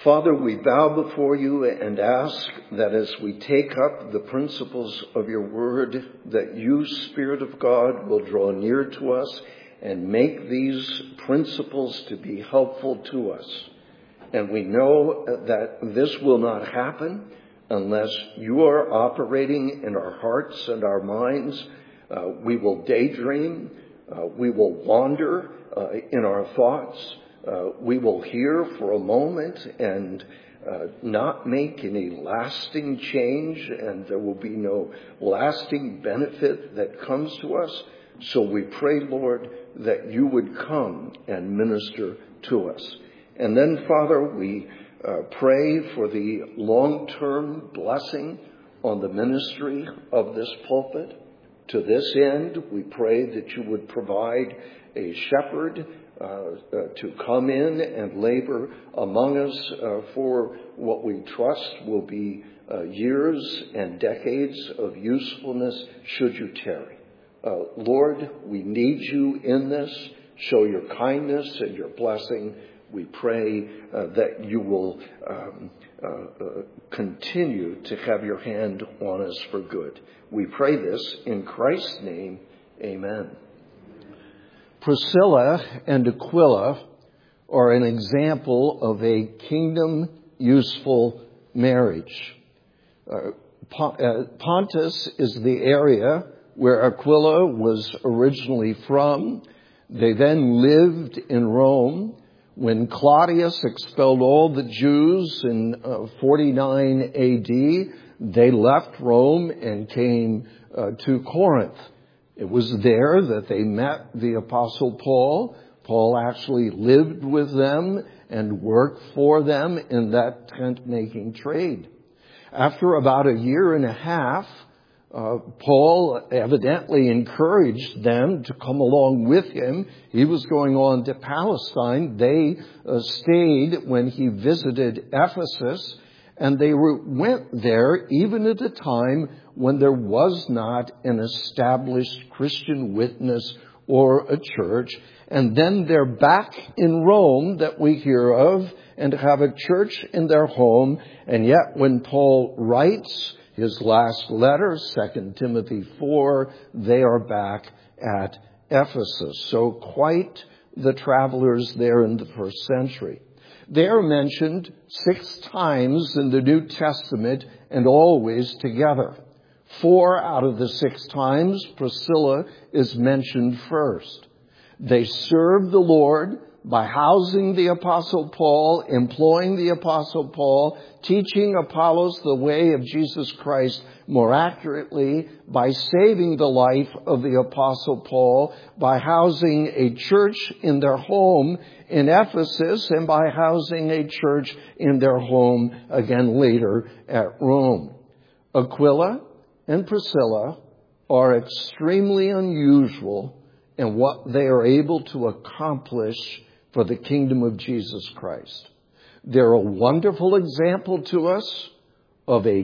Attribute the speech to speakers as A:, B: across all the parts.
A: Father, we bow before you and ask that as we take up the principles of your word, that you, Spirit of God, will draw near to us and make these principles to be helpful to us. And we know that this will not happen unless you are operating in our hearts and our minds. We will daydream. We will wander in our thoughts. We will hear for a moment and not make any lasting change, and there will be no lasting benefit that comes to us. So we pray, Lord, that you would come and minister to us. And then, Father, we pray for the long-term blessing on the ministry of this pulpit. To this end, we pray that you would provide a shepherd to come in and labor among us for what we trust will be years and decades of usefulness should you tarry. Lord, we need you in this. Show your kindness and your blessing. We pray that you will continue to have your hand on us for good. We pray this in Christ's name. Amen. Priscilla and Aquila are an example of a kingdom-useful marriage. Pontus is the area where Aquila was originally from. They then lived in Rome. When Claudius expelled all the Jews in 49 AD, they left Rome and came to Corinth. It was there that they met the Apostle Paul. Paul actually lived with them and worked for them in that tent-making trade. After about a year and a half, Paul evidently encouraged them to come along with him. He was going on to Palestine. They stayed when he visited Ephesus, and they went there even at a time when there was not an established Christian witness or a church. And then they're back in Rome that we hear of and have a church in their home. And yet when Paul writes his last letter, 2 Timothy 4, they are back at Ephesus. So quite the travelers there in the first century. They are mentioned 6 times in the New Testament and always together. 4 out of the 6 times, Priscilla is mentioned first. They served the Lord by housing the Apostle Paul, employing the Apostle Paul, teaching Apollos the way of Jesus Christ more accurately, by saving the life of the Apostle Paul, by housing a church in their home in Ephesus, and by housing a church in their home again later at Rome. Aquila and Priscilla are extremely unusual in what they are able to accomplish for the kingdom of Jesus Christ. They're a wonderful example to us of a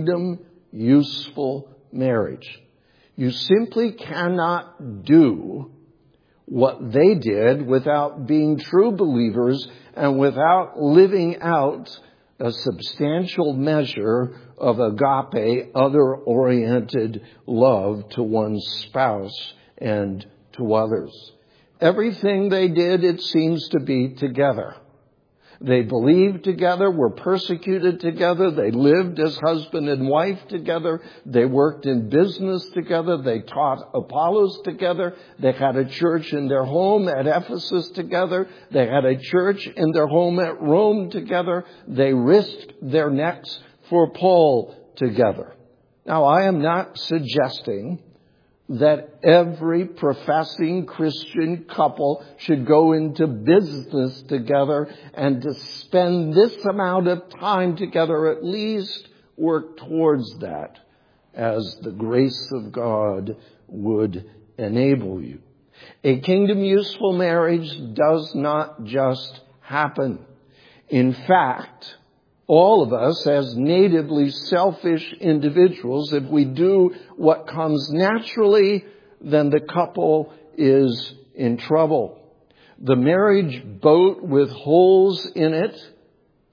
A: kingdom-useful marriage. You simply cannot do what they did without being true believers and without living out a substantial measure of agape, other-oriented love to one's spouse and to others. Everything they did, it seems to be together. They believed together, were persecuted together, they lived as husband and wife together, they worked in business together, they taught Apollos together, they had a church in their home at Ephesus together, they had a church in their home at Rome together, they risked their necks for Paul together. Now, I am not suggesting that every professing Christian couple should go into business together and to spend this amount of time together, at least work towards that as the grace of God would enable you. A kingdom-useful marriage does not just happen. In fact, all of us as natively selfish individuals, if we do what comes naturally, then the couple is in trouble. The marriage boat with holes in it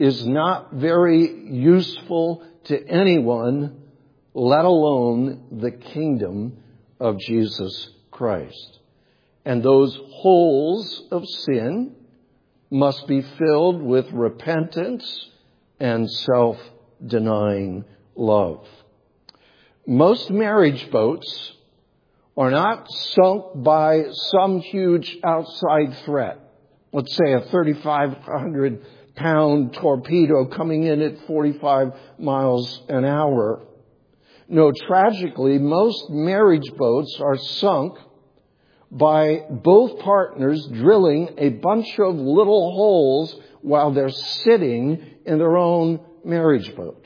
A: is not very useful to anyone, let alone the kingdom of Jesus Christ. And those holes of sin must be filled with repentance and self-denying love. Most marriage boats are not sunk by some huge outside threat. Let's say a 3,500-pound torpedo coming in at 45 miles an hour. No, tragically, most marriage boats are sunk by both partners drilling a bunch of little holes while they're sitting in their own marriage boat.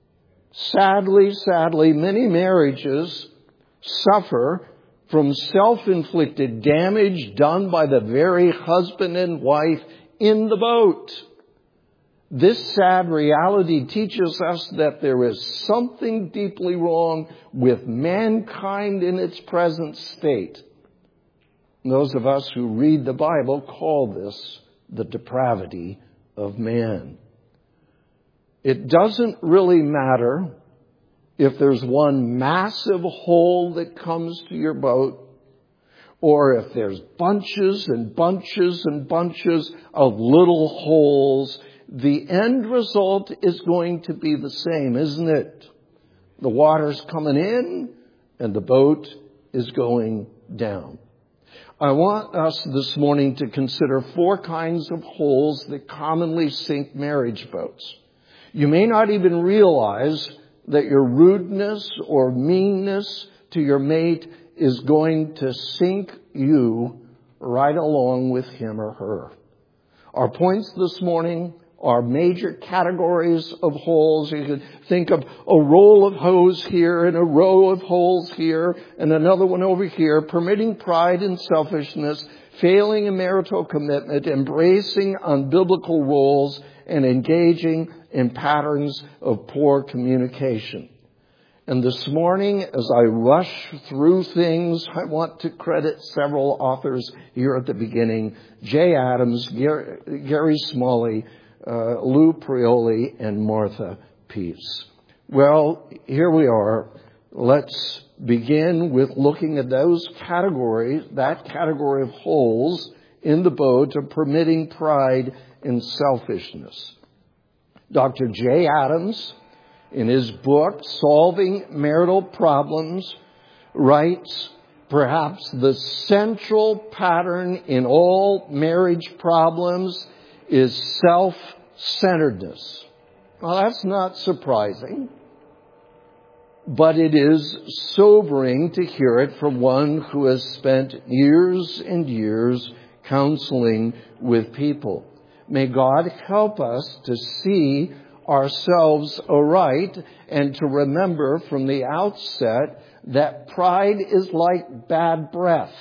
A: Sadly, many marriages suffer from self-inflicted damage done by the very husband and wife in the boat. This sad reality teaches us that there is something deeply wrong with mankind in its present state. Those of us who read the Bible call this the depravity of man. It doesn't really matter if there's one massive hole that comes to your boat, or if there's bunches and bunches and bunches of little holes. The end result is going to be the same, isn't it? The water's coming in and the boat is going down. I want us this morning to consider 4 kinds of holes that commonly sink marriage boats. You may not even realize that your rudeness or meanness to your mate is going to sink you right along with him or her. Our points this morning are major categories of holes. You could think of a roll of hose here and a row of holes here and another one over here, permitting pride and selfishness, failing in marital commitment, embracing unbiblical roles, and engaging in patterns of poor communication. And this morning, as I rush through things, I want to credit several authors here at the beginning: Jay Adams, Gary Smalley, Lou Prioli, and Martha Peace. Well, here we are. Let's begin with looking at those categories, that category of holes in the boat of permitting pride and selfishness. Dr. Jay Adams, in his book, Solving Marital Problems, writes, perhaps the central pattern in all marriage problems is self-centeredness. Well, that's not surprising, but it is sobering to hear it from one who has spent years and years counseling with people. May God help us to see ourselves aright and to remember from the outset that pride is like bad breath.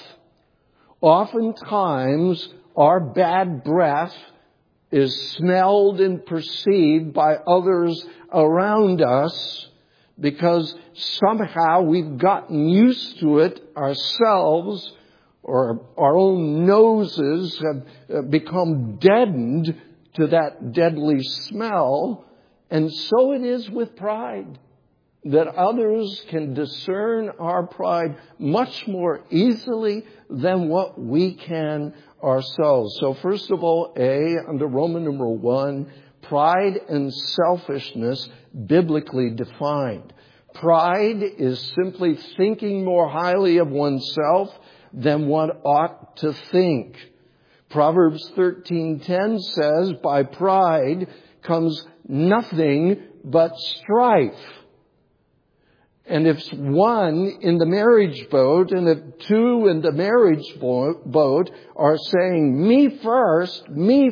A: Oftentimes, our bad breath is smelled and perceived by others around us because somehow we've gotten used to it ourselves, or our own noses have become deadened to that deadly smell. And so it is with pride, that others can discern our pride much more easily than what we can ourselves. So first of all, under Roman numeral 1, pride and selfishness biblically defined. Pride is simply thinking more highly of oneself than one ought to think. Proverbs 13:10 says, by pride comes nothing but strife. And if one in the marriage boat and if 2 in the marriage boat are saying, me first,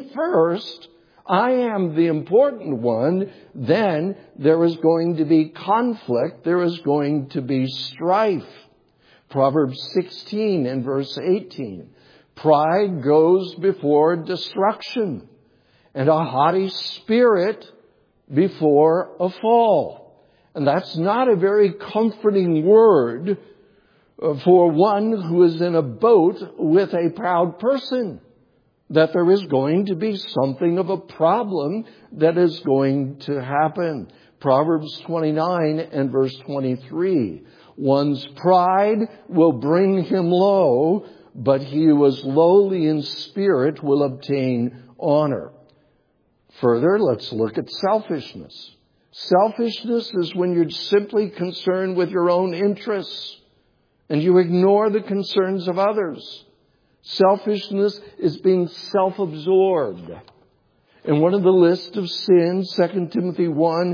A: I am the important one, then there is going to be conflict. There is going to be strife. Proverbs 16 and verse 18. Pride goes before destruction, and a haughty spirit before a fall. And that's not a very comforting word for one who is in a boat with a proud person. that there is going to be something of a problem that is going to happen. Proverbs 29 and verse 23. One's pride will bring him low, but he who is lowly in spirit will obtain honor. Further, let's look at selfishness. Selfishness is when you're simply concerned with your own interests and you ignore the concerns of others. Selfishness is being self-absorbed. And one of the list of sins, 2 Timothy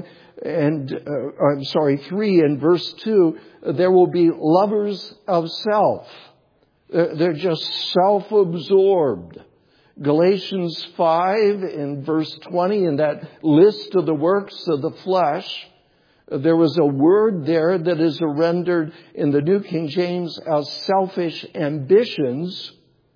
A: 3 and verse 2, there will be lovers of self. They're just self-absorbed. Galatians 5 in verse 20, in that list of the works of the flesh, there was a word there that is rendered in the New King James as selfish ambitions.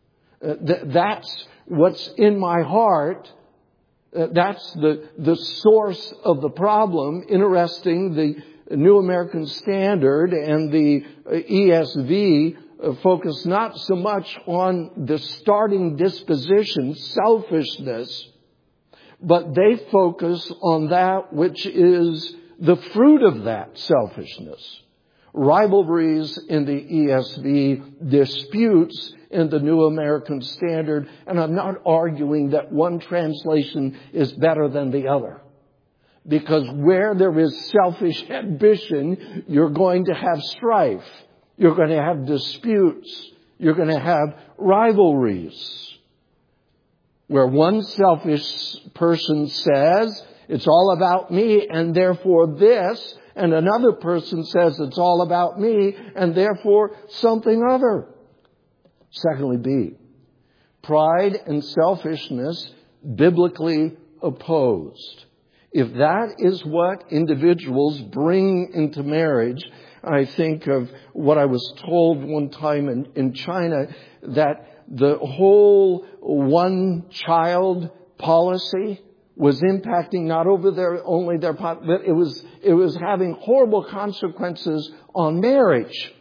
A: That's what's in my heart. That's the source of the problem. Interesting, the New American Standard and the ESV focus not so much on the starting disposition, selfishness, but they focus on that which is the fruit of that selfishness. Rivalries in the ESV, disputes in the New American Standard, and I'm not arguing that one translation is better than the other. Because where there is selfish ambition, you're going to have strife. You're going to have disputes. You're going to have rivalries. Where one selfish person says, it's all about me and therefore this, and another person says it's all about me and therefore something other. Secondly, B, pride and selfishness biblically opposed. If that is what individuals bring into marriage, I think of what I was told one time in China, that the whole one-child policy was impacting not only their but it was having horrible consequences on marriage.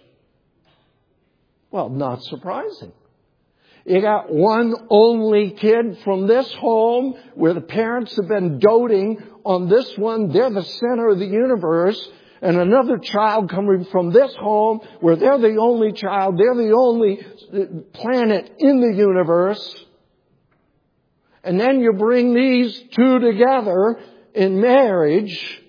A: Well, not surprising. You got one only kid from this home where the parents have been doting on this one. They're the center of the universe. And another child coming from this home where they're the only child. They're the only planet in the universe. And then you bring these two together in marriage.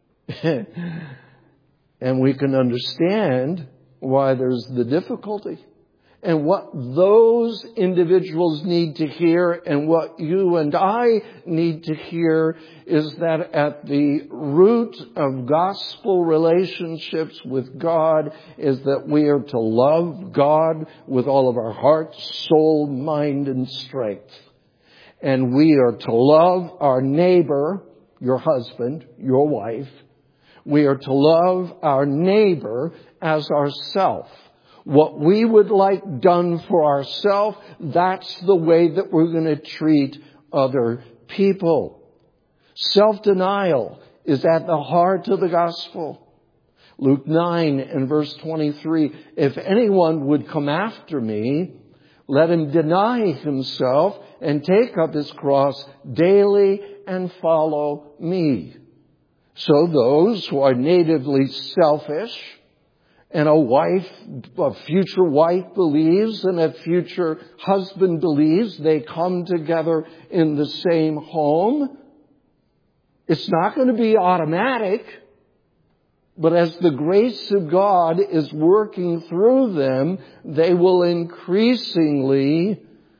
A: And we can understand why there's the difficulty. And what those individuals need to hear and what you and I need to hear is that at the root of gospel relationships with God is that we are to love God with all of our heart, soul, mind, and strength. And we are to love our neighbor, your husband, your wife. We are to love our neighbor as ourself. What we would like done for ourselves, that's the way that we're going to treat other people. Self-denial is at the heart of the gospel. Luke 9 and verse 23, if anyone would come after me, let him deny himself and take up his cross daily and follow me. So those who are natively selfish, and a future wife believes and a future husband believes, they come together in the same home. It's not going to be automatic, but as the grace of God is working through them, they will increasingly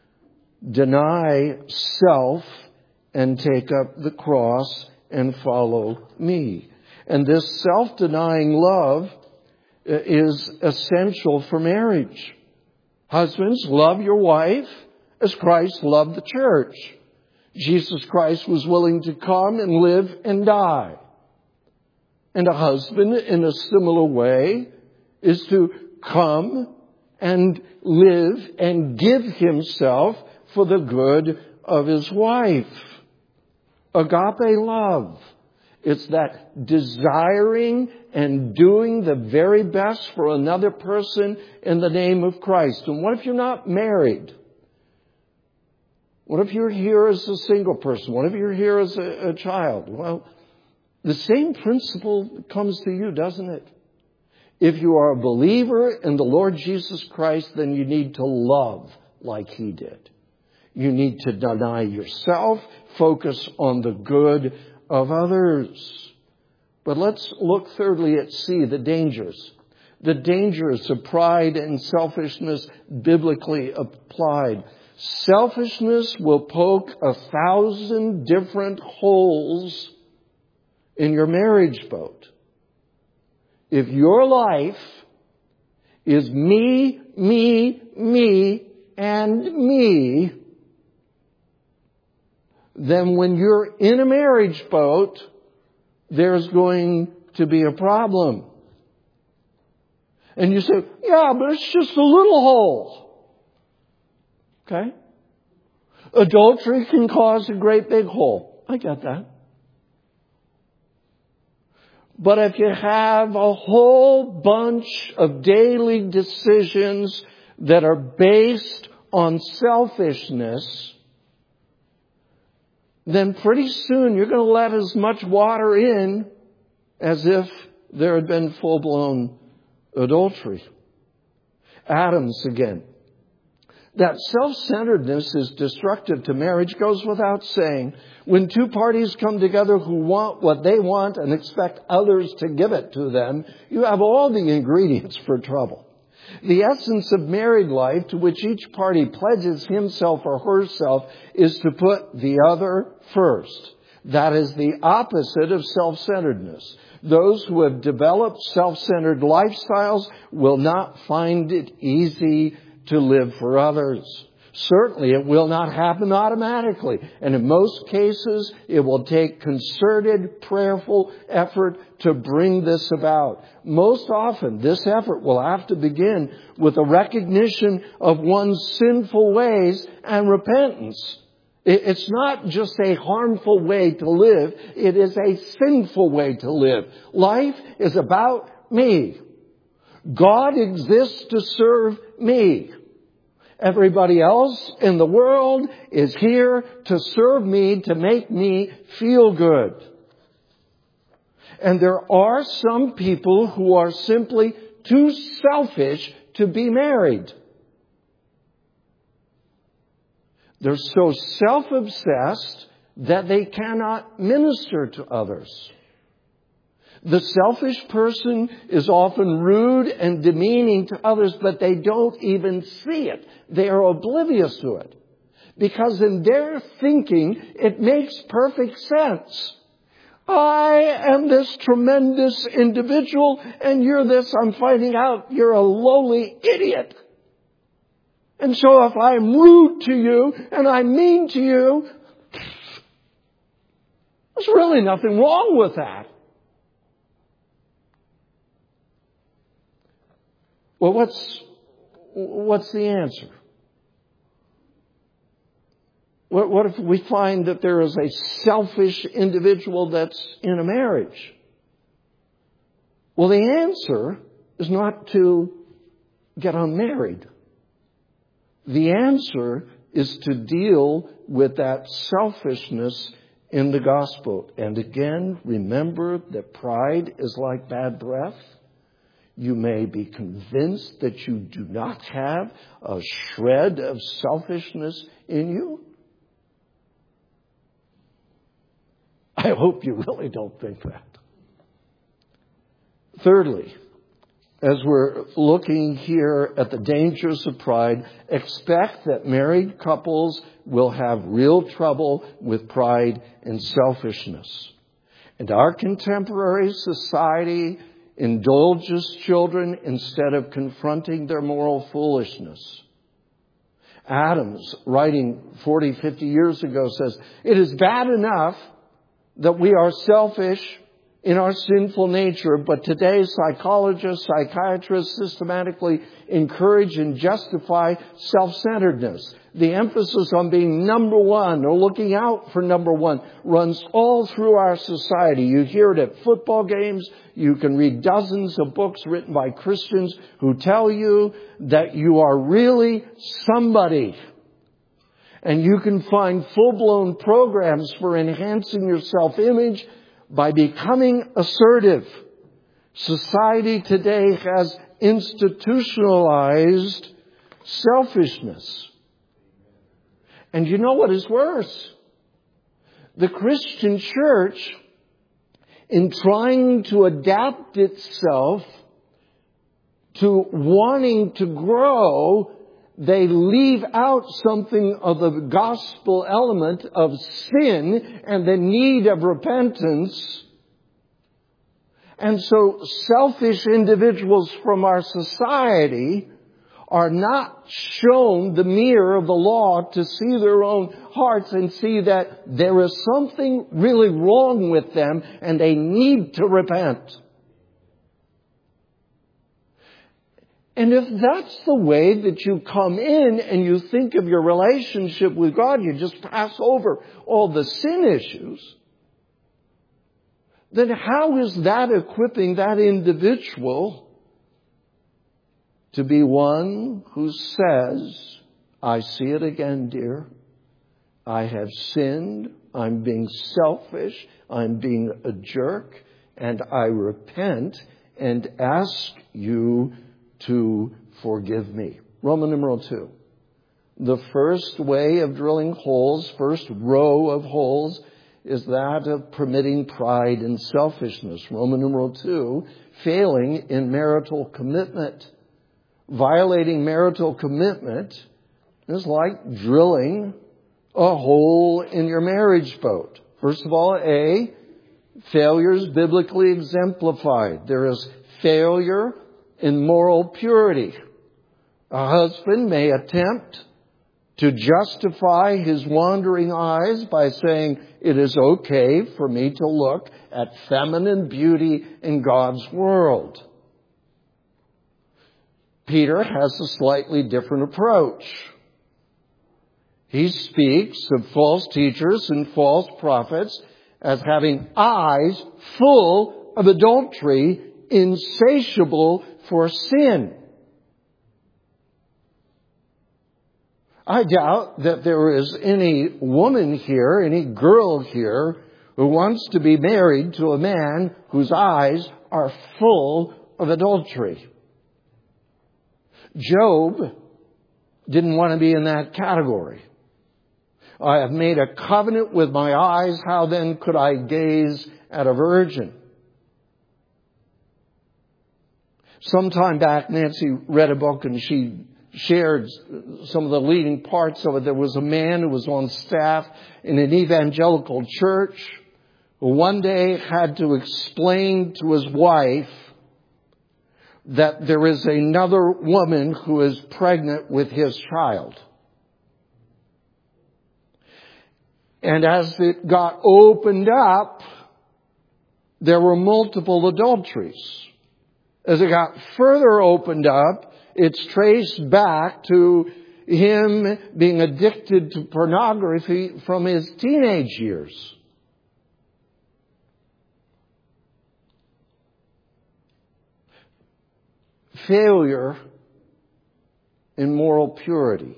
A: deny self and take up the cross and follow me. And this self-denying love is essential for marriage. Husbands, love your wife as Christ loved the church. Jesus Christ was willing to come and live and die. And a husband, in a similar way, is to come and live and give himself for the good of his wife. Agape love. It's that desiring and doing the very best for another person in the name of Christ. And what if you're not married? What if you're here as a single person? What if you're here as a child? Well, the same principle comes to you, doesn't it? If you are a believer in the Lord Jesus Christ, then you need to love like He did. You need to deny yourself, focus on the good of others. But let's look thirdly at C, the dangers. The dangers of pride and selfishness biblically applied. Selfishness will poke 1,000 different holes in your marriage boat. If your life is me, me, me, and me, then when you're in a marriage boat, there's going to be a problem. And you say, yeah, but it's just a little hole. Okay? Adultery can cause a great big hole. I get that. But if you have a whole bunch of daily decisions that are based on selfishness, then pretty soon you're going to let as much water in as if there had been full-blown adultery. Adams again. That self-centeredness is destructive to marriage goes without saying. When two parties come together who want what they want and expect others to give it to them, you have all the ingredients for trouble. The essence of married life, to which each party pledges himself or herself, is to put the other first. That is the opposite of self-centeredness. Those who have developed self-centered lifestyles will not find it easy to live for others. Certainly, it will not happen automatically. And in most cases, it will take concerted, prayerful effort to bring this about. Most often, this effort will have to begin with a recognition of one's sinful ways and repentance. It's not just a harmful way to live. It is a sinful way to live. Life is about me. God exists to serve me. Everybody else in the world is here to serve me, to make me feel good. And there are some people who are simply too selfish to be married. They're so self-obsessed that they cannot minister to others. The selfish person is often rude and demeaning to others, but they don't even see it. They are oblivious to it. Because in their thinking, it makes perfect sense. I am this tremendous individual, and you're this, I'm finding out, you're a lowly idiot. And so if I'm rude to you, and I'm mean to you, there's really nothing wrong with that. Well, what's the answer? What if we find that there is a selfish individual that's in a marriage? Well, the answer is not to get unmarried. The answer is to deal with that selfishness in the gospel. And again, remember that pride is like bad breath. You may be convinced that you do not have a shred of selfishness in you. I hope you really don't think that. Thirdly, as we're looking here at the dangers of pride, expect that married couples will have real trouble with pride and selfishness. And our contemporary society indulges children instead of confronting their moral foolishness. Adams, writing 40, 50 years ago, says, "It is bad enough that we are selfish in our sinful nature, but today psychologists, psychiatrists systematically encourage and justify self-centeredness. The emphasis on being number one or looking out for number one runs all through our society. You hear it at football games. You can read dozens of books written by Christians who tell you that you are really somebody. And you can find full-blown programs for enhancing your self-image by becoming assertive. Society today has institutionalized selfishness. And you know what is worse? The Christian church, in trying to adapt itself to wanting to grow, they leave out something of the gospel element of sin and the need of repentance. And so selfish individuals from our society are not shown the mirror of the law to see their own hearts and see that there is something really wrong with them and they need to repent. And if that's the way that you come in and you think of your relationship with God, you just pass over all the sin issues, then how is that equipping that individual to be one who says, I see it again, dear. I have sinned. I'm being selfish. I'm being a jerk. And I repent and ask you to forgive me. Roman numeral 2. The first way of drilling holes, first row of holes, is that of permitting pride and selfishness. Roman numeral 2, failing in marital commitment. Violating marital commitment is like drilling a hole in your marriage boat. First of all, A, failure is biblically exemplified. There is failure in moral purity. A husband may attempt to justify his wandering eyes by saying, it is okay for me to look at feminine beauty in God's world. Peter has a slightly different approach. He speaks of false teachers and false prophets as having eyes full of adultery, insatiable for sin. I doubt that there is any woman here, any girl here, who wants to be married to a man whose eyes are full of adultery. Job didn't want to be in that category. I have made a covenant with my eyes. How then could I gaze at a virgin? Sometime back, Nancy read a book and she shared some of the leading parts of it. There was a man who was on staff in an evangelical church who one day had to explain to his wife that there is another woman who is pregnant with his child. And as it got opened up, there were multiple adulteries. As it got further opened up, it's traced back to him being addicted to pornography from his teenage years. Failure in moral purity.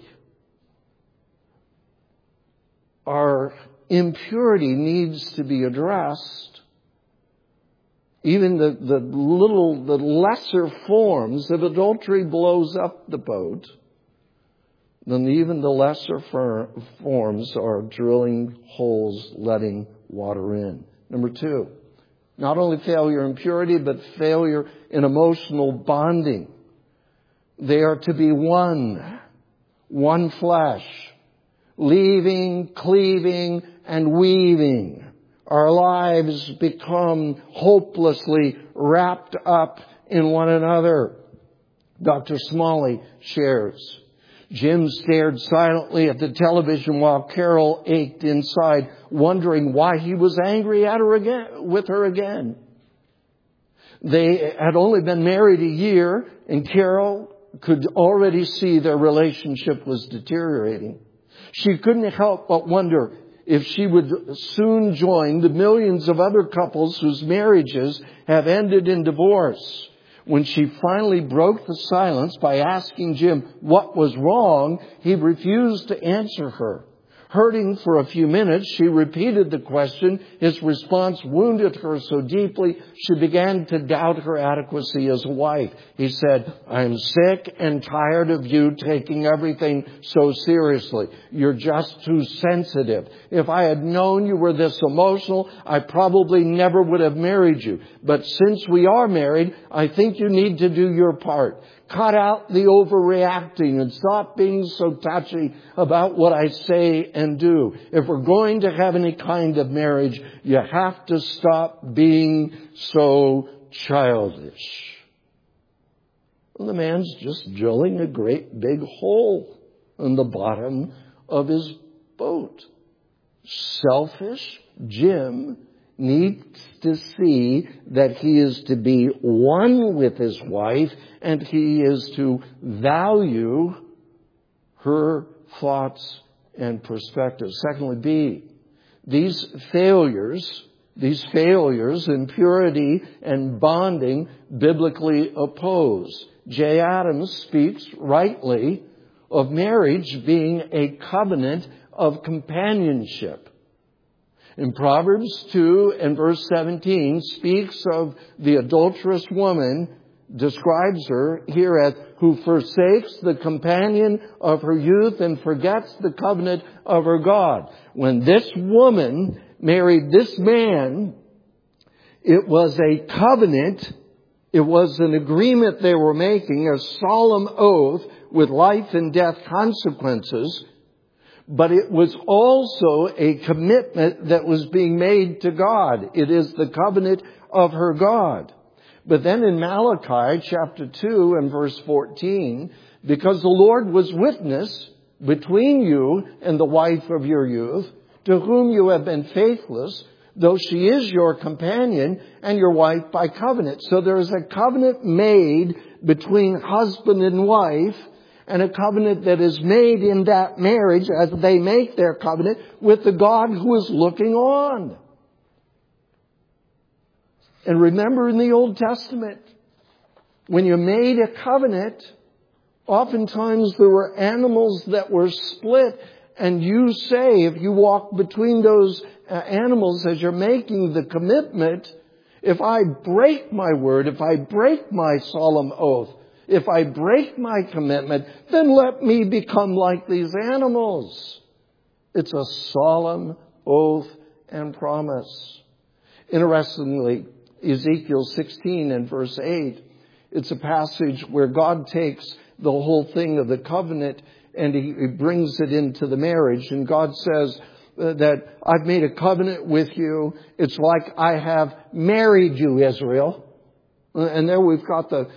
A: Our impurity needs to be addressed. Even the lesser forms of adultery blows up the boat. Then even the lesser forms are drilling holes, letting water in. Number 2, not only failure in purity, but failure in emotional bonding. They are to be one flesh, leaving, cleaving, and weaving. Our lives become hopelessly wrapped up in one another. Dr. Smalley shares, Jim stared silently at the television while Carol ached inside, wondering why he was angry at her again, with her again. They had only been married a year, and Carol could already see their relationship was deteriorating. She couldn't help but wonder if she would soon join the millions of other couples whose marriages have ended in divorce. When she finally broke the silence by asking Jim what was wrong, he refused to answer her. Hurting for a few minutes, she repeated the question. His response wounded her so deeply, she began to doubt her adequacy as a wife. He said, "I'm sick and tired of you taking everything so seriously. You're just too sensitive. If I had known you were this emotional, I probably never would have married you. But since we are married, I think you need to do your part. Cut out the overreacting and stop being so touchy about what I say and do. If we're going to have any kind of marriage, you have to stop being so childish." Well, the man's just drilling a great big hole in the bottom of his boat. Selfish Jim needs to see that he is to be one with his wife and he is to value her thoughts and perspectives. Secondly, B, these failures in purity and bonding biblically oppose. J. Adams speaks rightly of marriage being a covenant of companionship. In Proverbs 2 and verse 17 speaks of the adulterous woman, describes her here as who forsakes the companion of her youth and forgets the covenant of her God. When this woman married this man, it was a covenant. It was an agreement they were making, a solemn oath with life and death consequences. But it was also a commitment that was being made to God. It is the covenant of her God. But then in Malachi chapter 2 and verse 14, because the Lord was witness between you and the wife of your youth, to whom you have been faithless, though she is your companion and your wife by covenant. So there is a covenant made between husband and wife, and a covenant that is made in that marriage as they make their covenant with the God who is looking on. And remember in the Old Testament, when you made a covenant, oftentimes there were animals that were split, and you say, if you walk between those animals as you're making the commitment, if I break my word, if I break my solemn oath, if I break my commitment, then let me become like these animals. It's a solemn oath and promise. Interestingly, Ezekiel 16 and verse 8, it's a passage where God takes the whole thing of the covenant and he brings it into the marriage. And God says that I've made a covenant with you. It's like I have married you, Israel. And there we've got the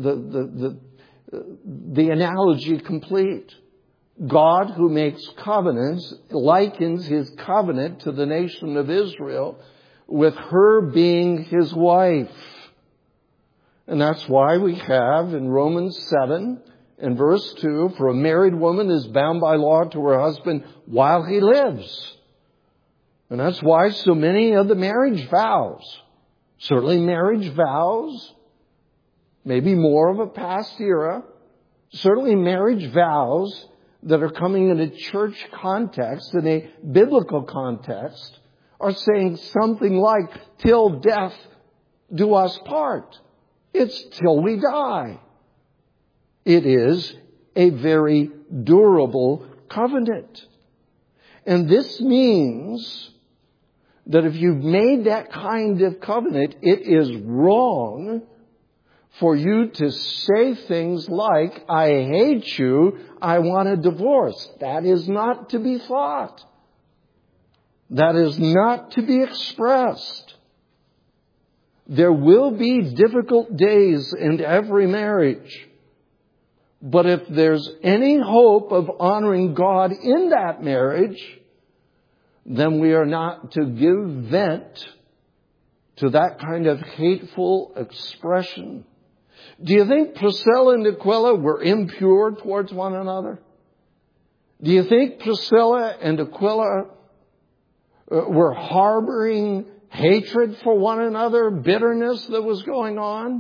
A: analogy complete. God, who makes covenants, likens his covenant to the nation of Israel with her being his wife. And that's why we have in Romans 7 and verse 2, for a married woman is bound by law to her husband while he lives. And that's why so many of the marriage vows, certainly marriage vows, maybe more of a past era, certainly marriage vows that are coming in a church context, in a biblical context, are saying something like, till death do us part. It's till we die. It is a very durable covenant. And this means that if you've made that kind of covenant, it is wrong for you to say things like, I hate you, I want a divorce. That is not to be thought. That is not to be expressed. There will be difficult days in every marriage. But if there's any hope of honoring God in that marriage, then we are not to give vent to that kind of hateful expression. Do you think Priscilla and Aquila were impure towards one another? Do you think Priscilla and Aquila were harboring hatred for one another, bitterness that was going on?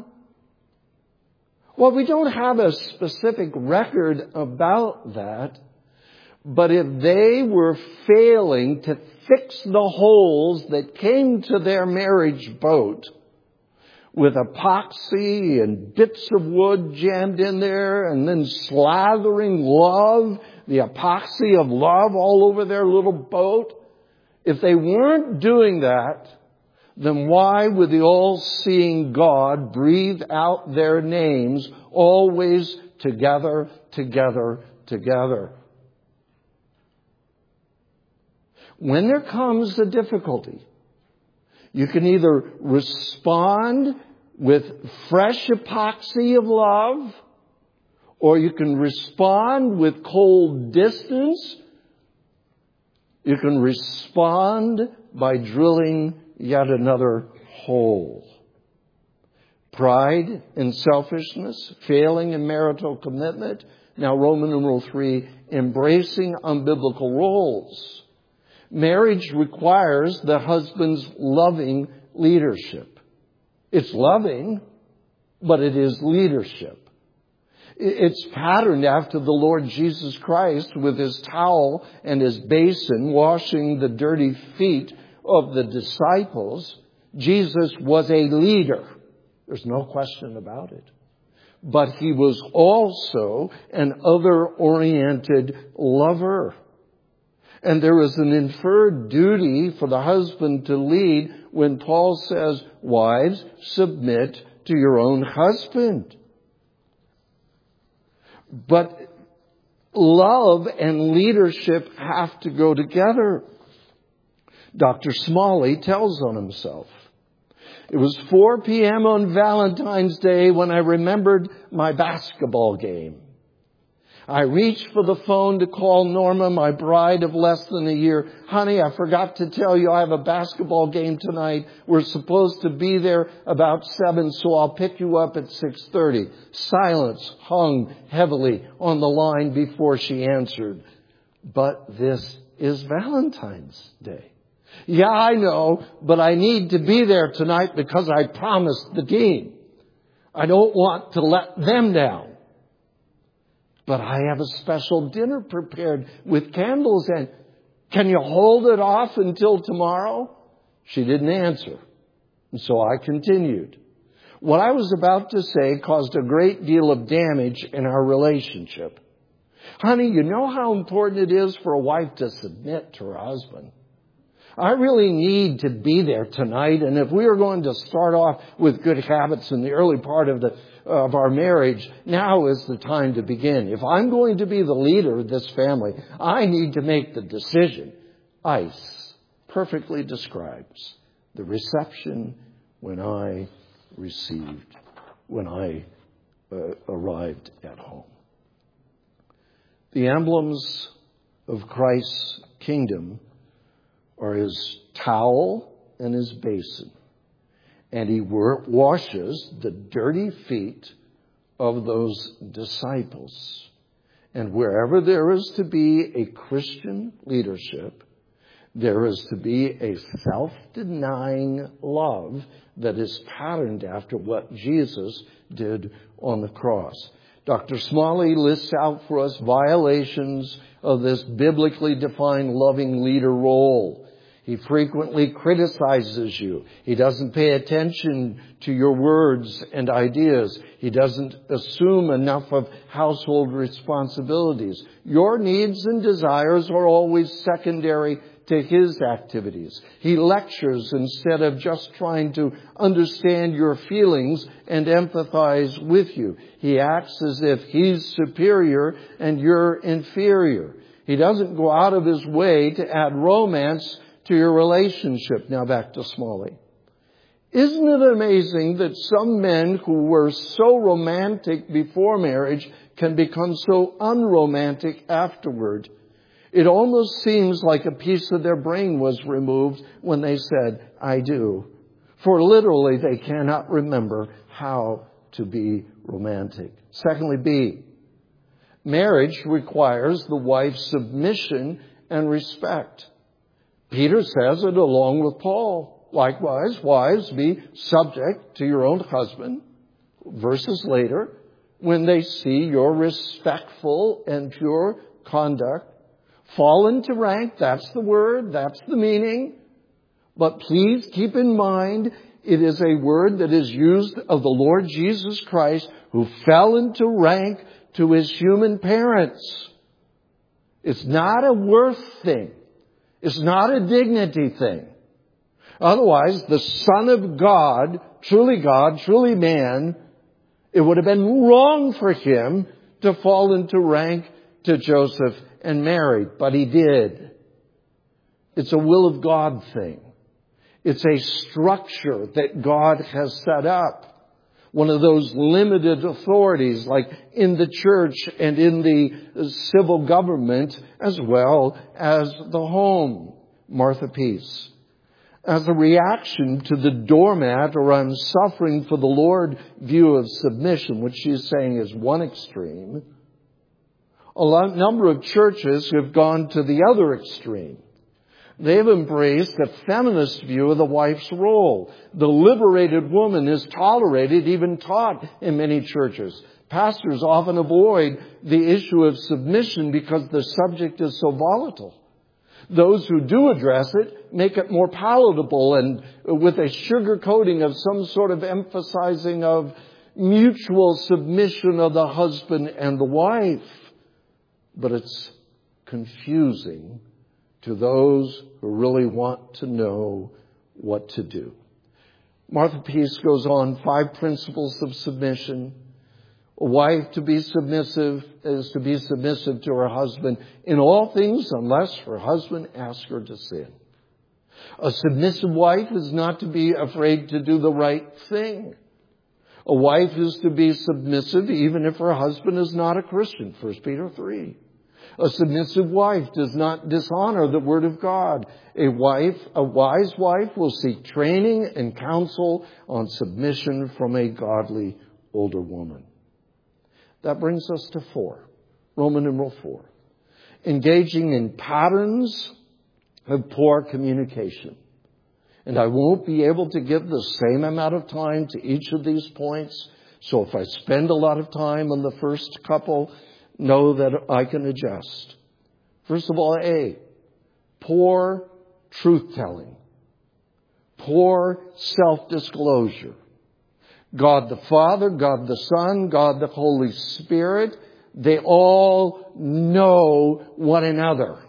A: Well, we don't have a specific record about that, But if they were failing to fix the holes that came to their marriage boat with epoxy and bits of wood jammed in there and then slathering love, the epoxy of love all over their little boat, if they weren't doing that, then why would the all-seeing God breathe out their names always together, together, together? When there comes a difficulty, you can either respond with fresh epoxy of love, or you can respond with cold distance. You can respond by drilling yet another hole. Pride and selfishness, failing in marital commitment. Now, Roman numeral 3, embracing unbiblical roles. Marriage requires the husband's loving leadership. It's loving, but it is leadership. It's patterned after the Lord Jesus Christ with his towel and his basin washing the dirty feet of the disciples. Jesus was a leader. There's no question about it. But he was also an other-oriented lover. And there is an inferred duty for the husband to lead when Paul says, wives, submit to your own husband. But love and leadership have to go together. Dr. Smalley tells on himself, it was 4 p.m. on Valentine's Day when I remembered my basketball game. I reached for the phone to call Norma, my bride of less than a year. Honey, I forgot to tell you I have a basketball game tonight. We're supposed to be there about 7, so I'll pick you up at 6:30. Silence hung heavily on the line before she answered. But this is Valentine's Day. Yeah, I know, but I need to be there tonight because I promised the team. I don't want to let them down. But I have a special dinner prepared with candles, and can you hold it off until tomorrow? She didn't answer. And so I continued. What I was about to say caused a great deal of damage in our relationship. Honey, you know how important it is for a wife to submit to her husband. I really need to be there tonight, and if we are going to start off with good habits in the early part of our marriage, now is the time to begin. If I'm going to be the leader of this family, I need to make the decision. ICE perfectly describes the reception when I arrived at home. The emblems of Christ's kingdom are his towel and his basin. And he washes the dirty feet of those disciples. And wherever there is to be a Christian leadership, there is to be a self-denying love that is patterned after what Jesus did on the cross. Dr. Smalley lists out for us violations of this biblically defined loving leader role. He frequently criticizes you. He doesn't pay attention to your words and ideas. He doesn't assume enough of household responsibilities. Your needs and desires are always secondary to his activities. He lectures instead of just trying to understand your feelings and empathize with you. He acts as if he's superior and you're inferior. He doesn't go out of his way to add romance to your relationship. Now back to Smalley. Isn't it amazing that some men who were so romantic before marriage can become so unromantic afterward? It almost seems like a piece of their brain was removed when they said, I do. For literally they cannot remember how to be romantic. Secondly, B, marriage requires the wife's submission and respect. Peter says it along with Paul. Likewise, wives, be subject to your own husband. Verses later, when they see your respectful and pure conduct. Fallen to rank, that's the word, that's the meaning. But please keep in mind, it is a word that is used of the Lord Jesus Christ, who fell into rank to his human parents. It's not a worth thing. It's not a dignity thing. Otherwise, the Son of God, truly man, it would have been wrong for him to fall into rank to Joseph and Mary, but he did. It's a will of God thing. It's a structure that God has set up. One of those limited authorities like in the church and in the civil government as well as the home. Martha Peace. As a reaction to the doormat or I'm suffering for the Lord view of submission, which she's saying is one extreme, a number of churches have gone to the other extreme. They've embraced a feminist view of the wife's role. The liberated woman is tolerated, even taught in many churches. Pastors often avoid the issue of submission because the subject is so volatile. Those who do address it make it more palatable and with a sugar coating of some sort of emphasizing of mutual submission of the husband and the wife. But it's confusing to those who really want to know what to do. Martha Peace goes on, 5 principles of submission. A wife to be submissive is to be submissive to her husband in all things unless her husband asks her to sin. A submissive wife is not to be afraid to do the right thing. A wife is to be submissive even if her husband is not a Christian, 1 Peter 3. A submissive wife does not dishonor the word of God. A wise wife will seek training and counsel on submission from a godly older woman. That brings us to 4. Roman numeral 4. Engaging in patterns of poor communication. And I won't be able to give the same amount of time to each of these points. So if I spend a lot of time on the first couple, know that I can adjust. First of all, A, poor truth-telling. Poor self-disclosure. God the Father, God the Son, God the Holy Spirit, they all know one another.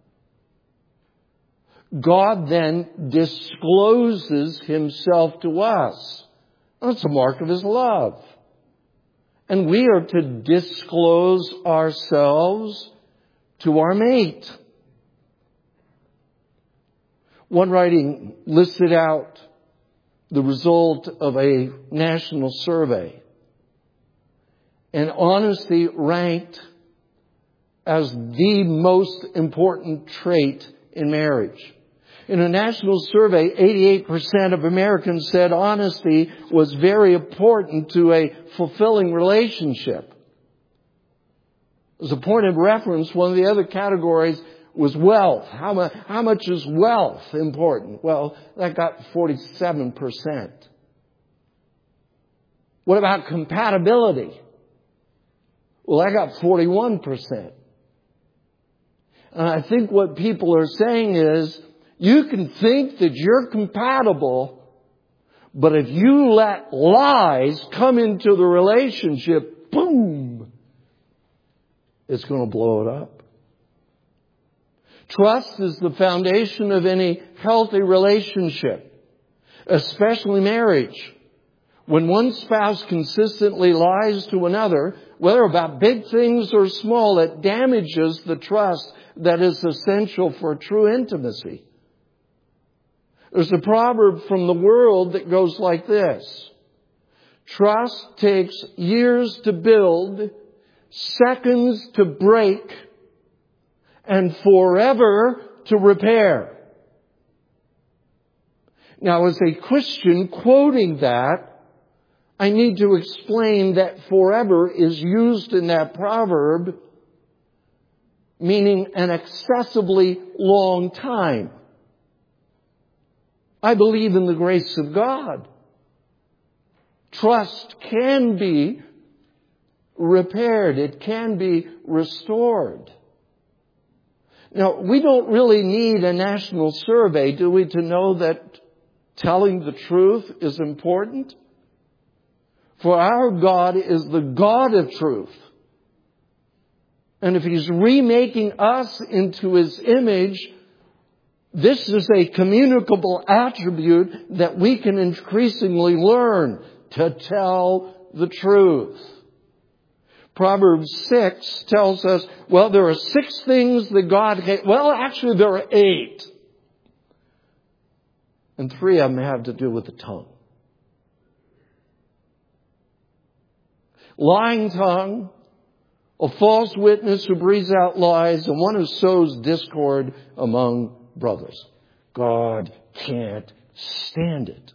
A: God then discloses himself to us. That's a mark of his love. And we are to disclose ourselves to our mate. One writing listed out the result of a national survey. And honesty ranked as the most important trait in marriage. In a national survey, 88% of Americans said honesty was very important to a fulfilling relationship. As a point of reference, one of the other categories was wealth. How much is wealth important? Well, that got 47%. What about compatibility? Well, that got 41%. And I think what people are saying is, you can think that you're compatible, but if you let lies come into the relationship, boom, it's going to blow it up. Trust is the foundation of any healthy relationship, especially marriage. When one spouse consistently lies to another, whether about big things or small, it damages the trust that is essential for true intimacy. There's a proverb from the world that goes like this. Trust takes years to build, seconds to break, and forever to repair. Now, as a Christian quoting that, I need to explain that forever is used in that proverb, meaning an excessively long time. I believe in the grace of God. Trust can be repaired. It can be restored. Now, we don't really need a national survey, do we, to know that telling the truth is important? For our God is the God of truth. And if He's remaking us into His image, this is a communicable attribute that we can increasingly learn to tell the truth. Proverbs 6 tells us, well, there are 6 things that God hates. Well, actually, there are 8. And 3 of them have to do with the tongue. Lying tongue, a false witness who breathes out lies, and one who sows discord among brothers. God can't stand it.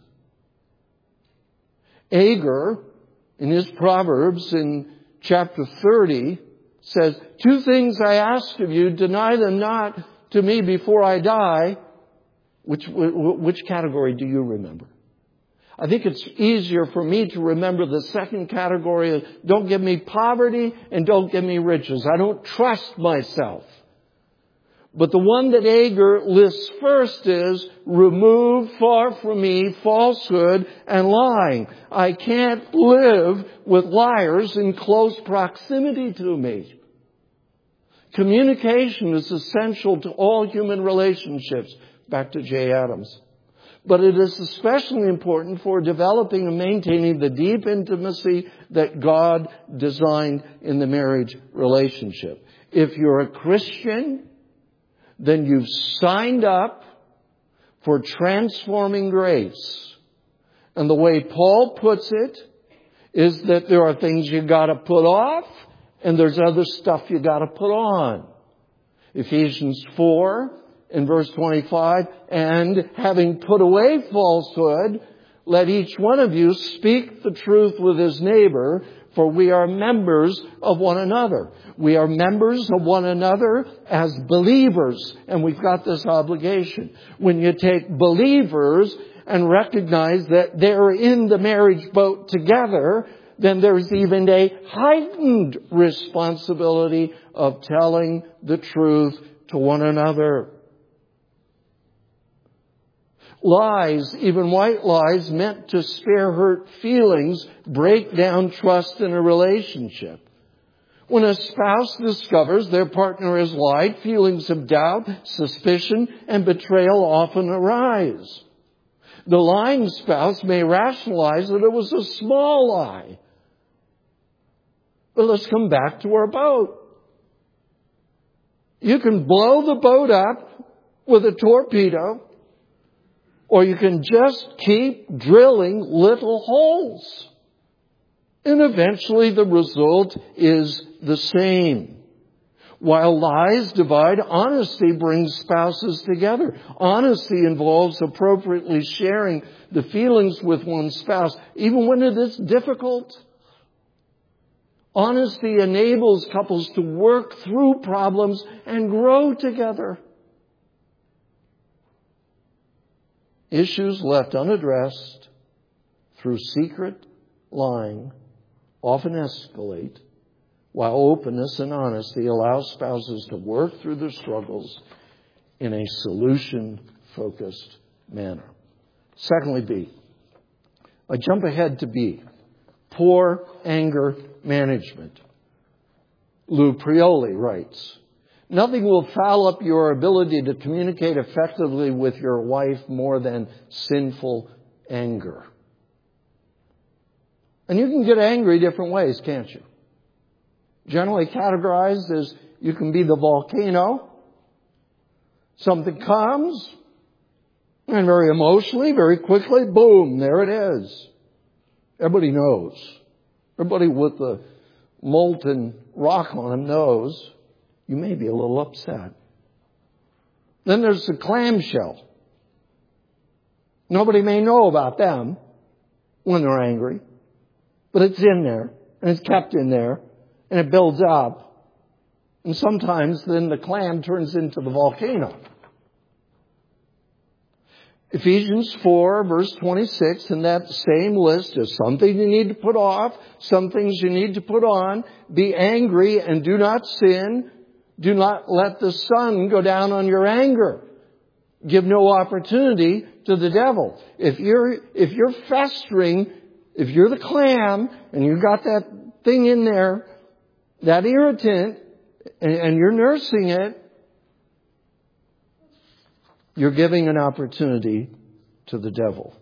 A: Agur, in his Proverbs, in chapter 30, says, 2 things I ask of you, deny them not to me before I die. Which category do you remember? I think it's easier for me to remember the second category of don't give me poverty and don't give me riches. I don't trust myself. But the one that Agur lists first is, remove far from me falsehood and lying. I can't live with liars in close proximity to me. Communication is essential to all human relationships. Back to Jay Adams. But it is especially important for developing and maintaining the deep intimacy that God designed in the marriage relationship. If you're a Christian, then you've signed up for transforming grace. And the way Paul puts it is that there are things you got to put off and there's other stuff you got to put on. Ephesians 4 in verse 25, and having put away falsehood, let each one of you speak the truth with his neighbor, for we are members of one another. We are members of one another as believers, and we've got this obligation. When you take believers and recognize that they're in the marriage boat together, then there's even a heightened responsibility of telling the truth to one another. Lies, even white lies, meant to spare hurt feelings, break down trust in a relationship. When a spouse discovers their partner has lied, feelings of doubt, suspicion, and betrayal often arise. The lying spouse may rationalize that it was a small lie. But let's come back to our boat. You can blow the boat up with a torpedo, or you can just keep drilling little holes. And eventually the result is the same. While lies divide, honesty brings spouses together. Honesty involves appropriately sharing the feelings with one's spouse, even when it is difficult. Honesty enables couples to work through problems and grow together. Issues left unaddressed through secret lying often escalate, while openness and honesty allow spouses to work through their struggles in a solution-focused manner. Secondly, B. I jump ahead to B. Poor anger management. Lou Prioli writes, nothing will foul up your ability to communicate effectively with your wife more than sinful anger. And you can get angry different ways, can't you? Generally categorized as you can be the volcano. Something comes, and very emotionally, very quickly, boom, there it is. Everybody knows. Everybody with the molten rock on them knows you may be a little upset. Then there's the clamshell. Nobody may know about them when they're angry, but it's in there, and it's kept in there, and it builds up. And sometimes then the clam turns into the volcano. Ephesians 4, verse 26, in that same list is something you need to put off, some things you need to put on. Be angry and do not sin. Do not let the sun go down on your anger. Give no opportunity to the devil. If you're festering, if you're the clam and you've got that thing in there, that irritant, and you're nursing it, you're giving an opportunity to the devil.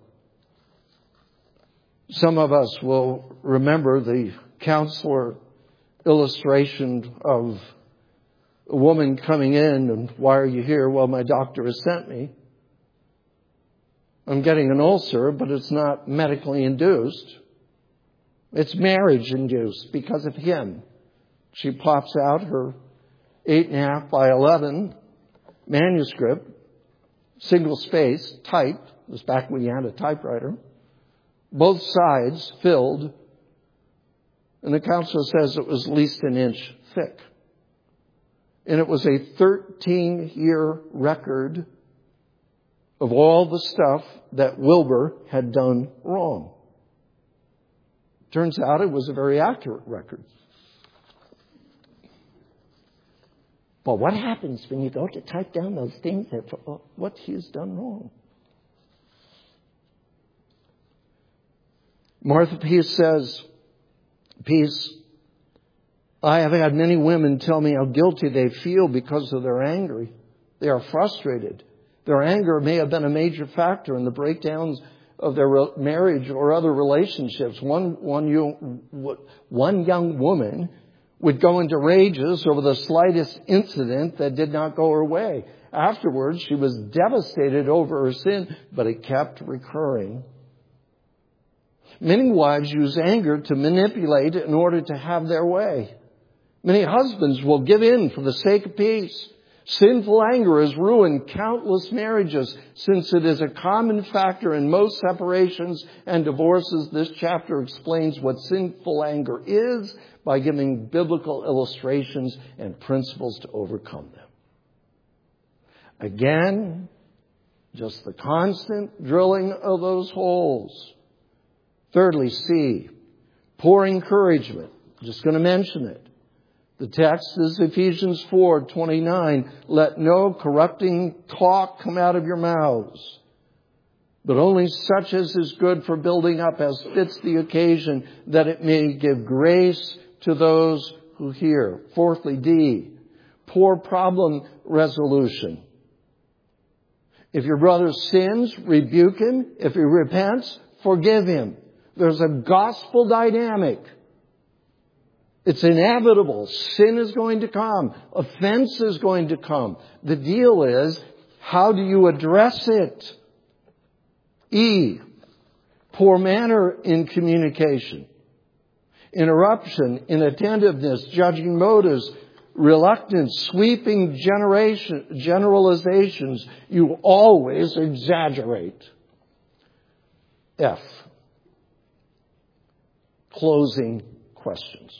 A: Some of us will remember the counselor illustration of a woman coming in, and why are you here? Well, my doctor has sent me. I'm getting an ulcer, but it's not medically induced. It's marriage induced because of him. She pops out her 8.5 by 11 manuscript, single space, typed. It was back when you had a typewriter. Both sides filled. And the counselor says it was at least an inch thick. And it was a 13-year record of all the stuff that Wilbur had done wrong. Turns out it was a very accurate record. But what happens when you go to type down those things that what he's done wrong? Martha Peace says, Peace, I have had many women tell me how guilty they feel because of their anger. They are frustrated. Their anger may have been a major factor in the breakdowns of their marriage or other relationships. One young woman would go into rages over the slightest incident that did not go her way. Afterwards, she was devastated over her sin, but it kept recurring. Many wives use anger to manipulate in order to have their way. Many husbands will give in for the sake of peace. Sinful anger has ruined countless marriages. Since it is a common factor in most separations and divorces, this chapter explains what sinful anger is by giving biblical illustrations and principles to overcome them. Again, just the constant drilling of those holes. Thirdly, C, poor encouragement. I'm just going to mention it. The text is Ephesians 4:29. Let no corrupting talk come out of your mouths, but only such as is good for building up as fits the occasion, that it may give grace to those who hear. Fourthly, D, poor problem resolution. If your brother sins, rebuke him. If he repents, forgive him. There's a gospel dynamic. It's inevitable. Sin is going to come. Offense is going to come. The deal is, how do you address it? E, poor manner in communication. Interruption, inattentiveness, judging motives, reluctance, sweeping generalizations. You always exaggerate. F, closing questions.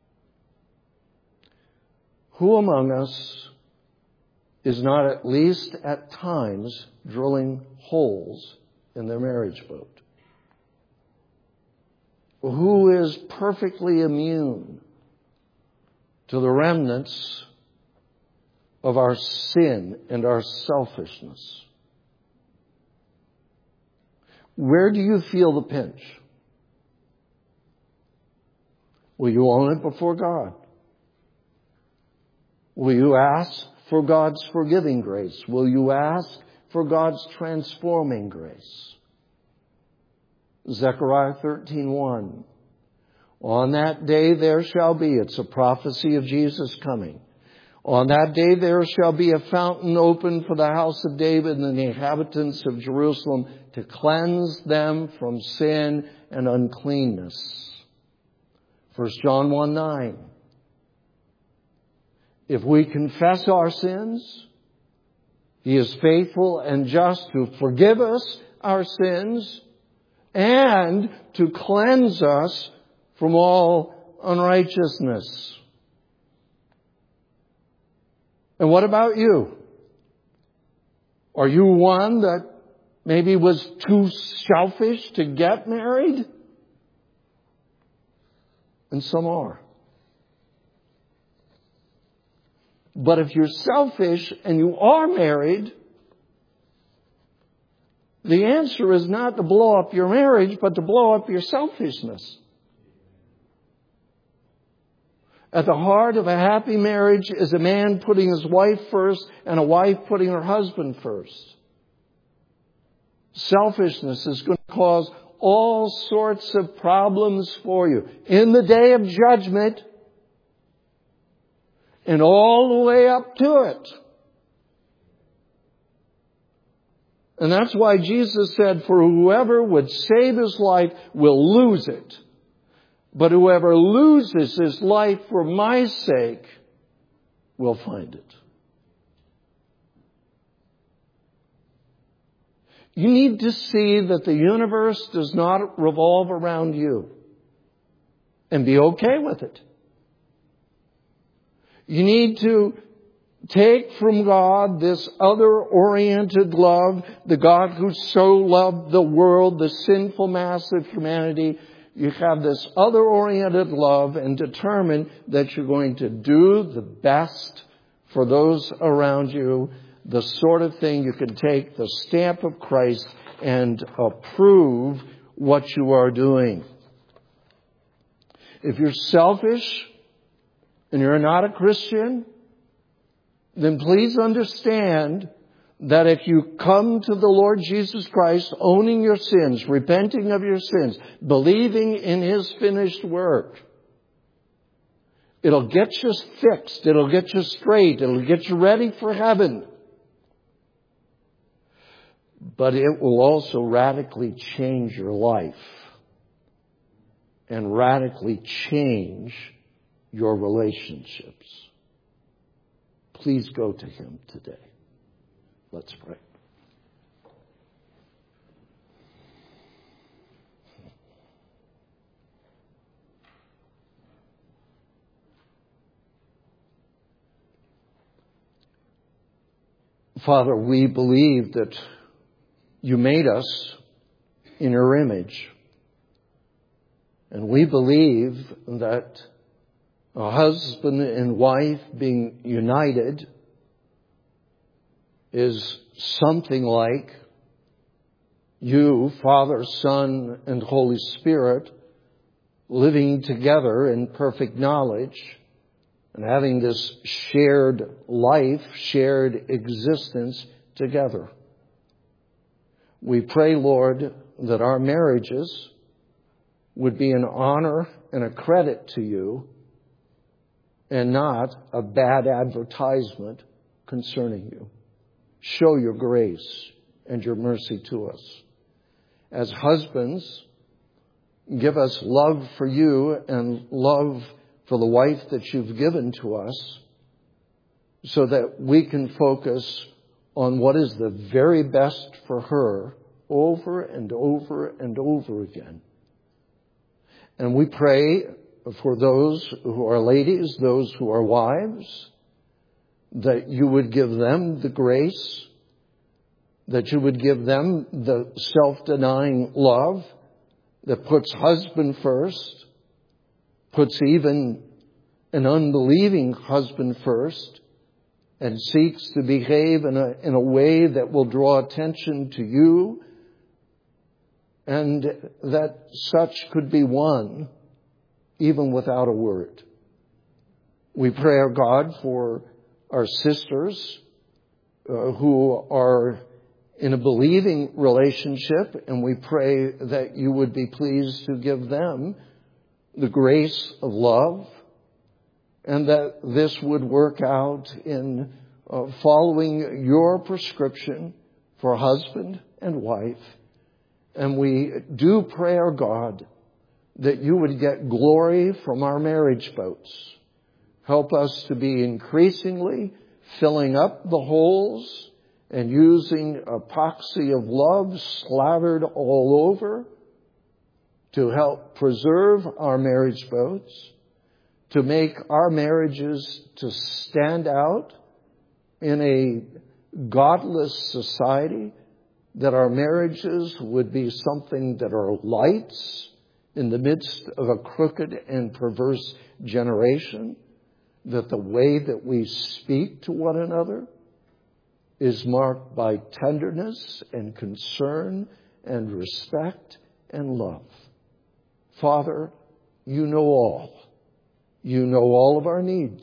A: Who among us is not at least at times drilling holes in their marriage boat? Who is perfectly immune to the remnants of our sin and our selfishness? Where do you feel the pinch? Will you own it before God? Will you ask for God's forgiving grace? Will you ask for God's transforming grace? Zechariah 13:1. On that day there shall be, it's a prophecy of Jesus coming. On that day there shall be a fountain opened for the house of David and the inhabitants of Jerusalem to cleanse them from sin and uncleanness. 1 John 1:9. If we confess our sins, He is faithful and just to forgive us our sins and to cleanse us from all unrighteousness. And what about you? Are you one that maybe was too selfish to get married? And some are. But if you're selfish and you are married, the answer is not to blow up your marriage, but to blow up your selfishness. At the heart of a happy marriage is a man putting his wife first and a wife putting her husband first. Selfishness is going to cause all sorts of problems for you in the day of judgment and all the way up to it. And that's why Jesus said, for whoever would save his life will lose it. But whoever loses his life for my sake will find it. You need to see that the universe does not revolve around you and be okay with it. You need to take from God this other-oriented love, the God who so loved the world, the sinful mass of humanity. You have this other-oriented love and determine that you're going to do the best for those around you, the sort of thing you can take the stamp of Christ and approve what you are doing. If you're selfish and you're not a Christian, then please understand that if you come to the Lord Jesus Christ owning your sins, repenting of your sins, believing in His finished work, it'll get you fixed, it'll get you straight, it'll get you ready for heaven. But it will also radically change your life and radically change your relationships. Please go to Him today. Let's pray. Father, we believe that You made us in Your image. And we believe that a husband and wife being united is something like You, Father, Son, and Holy Spirit, living together in perfect knowledge and having this shared life, shared existence together. We pray, Lord, that our marriages would be an honor and a credit to You and not a bad advertisement concerning You. Show Your grace and Your mercy to us. As husbands, give us love for You and love for the wife that You've given to us so that we can focus on what is the very best for her over and over and over again. And we pray for those who are ladies, those who are wives, that You would give them the grace, that You would give them the self-denying love that puts husband first, puts even an unbelieving husband first, and seeks to behave in a way that will draw attention to You, and that such could be won even without a word. We pray, our God, for our sisters who are in a believing relationship, and we pray that You would be pleased to give them the grace of love, and that this would work out in following Your prescription for husband and wife. And we do pray, our God, that You would get glory from our marriage boats. Help us to be increasingly filling up the holes and using epoxy of love slathered all over to help preserve our marriage boats, to make our marriages to stand out in a godless society, that our marriages would be something that are lights in the midst of a crooked and perverse generation, that the way that we speak to one another is marked by tenderness and concern and respect and love. Father, you know all. You know all of our needs.